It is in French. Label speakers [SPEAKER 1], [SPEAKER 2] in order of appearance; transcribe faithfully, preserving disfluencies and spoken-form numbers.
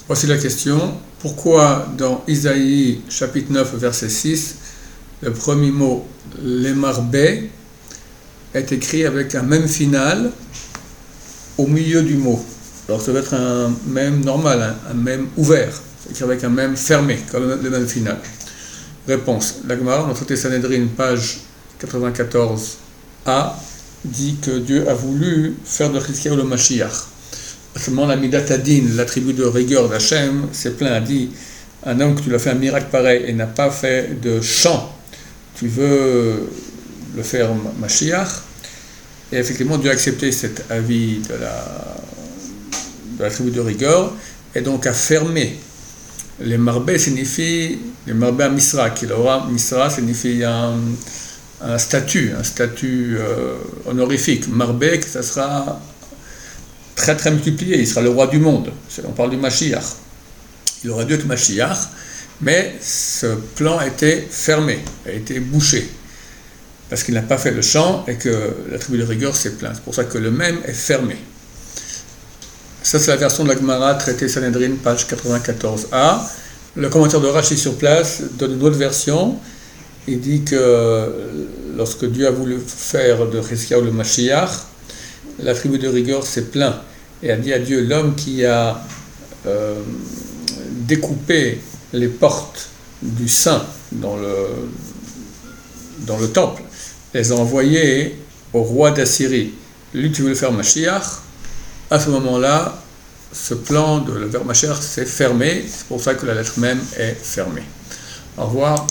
[SPEAKER 1] Voici la question. Pourquoi dans Isaïe chapitre neuf verset six, le premier mot Lemarbé est écrit avec un même final au milieu du mot? Alors ça va être un même normal, un, un même ouvert, écrit avec un même fermé, comme le même final. Réponse. La Gemara, dans le traité Sanhedrin, page quatre-vingt-quatorze a, dit que Dieu a voulu faire de Chizkiyahu le Mashiach. Seulement la Midat Adin, l'attribut de rigueur d'Hachem, s'est plaint, a dit, un homme que tu lui as fait un miracle pareil et n'a pas fait de chant, tu veux le faire Mashiach. Et effectivement, Dieu a accepté cet avis de la de l'attribut de rigueur, et donc a fermé. Les marbés signifie, les marbés à Misra, qui l'aura, Misra signifie un, un statut, un statut euh, honorifique. Marbé, ça sera très très multiplié, il sera le roi du monde. On parle du Mashiach. Il aurait dû être Mashiach, mais ce plan a été fermé, a été bouché, parce qu'il n'a pas fait le chant et que l'attribut de rigueur s'est plaint. C'est pour ça que le même est fermé. Ça, c'est la version de la Gemara, traité Sanhedrin, page quatre-vingt-quatorze a. Le commentaire de Rashi sur place donne une autre version. Il dit que lorsque Dieu a voulu faire de Chizkiyahu le Mashiach, l'attribut de rigueur s'est plaint et a dit à Dieu, l'homme qui a euh, découpé les portes du Saint dans le, dans le temple, les a envoyées au roi d'Assyrie. Lui, tu veux le faire Mashiach. À ce moment-là, ce plan de le faire Mashiach s'est fermé. C'est pour ça que la lettre même est fermée. Au revoir.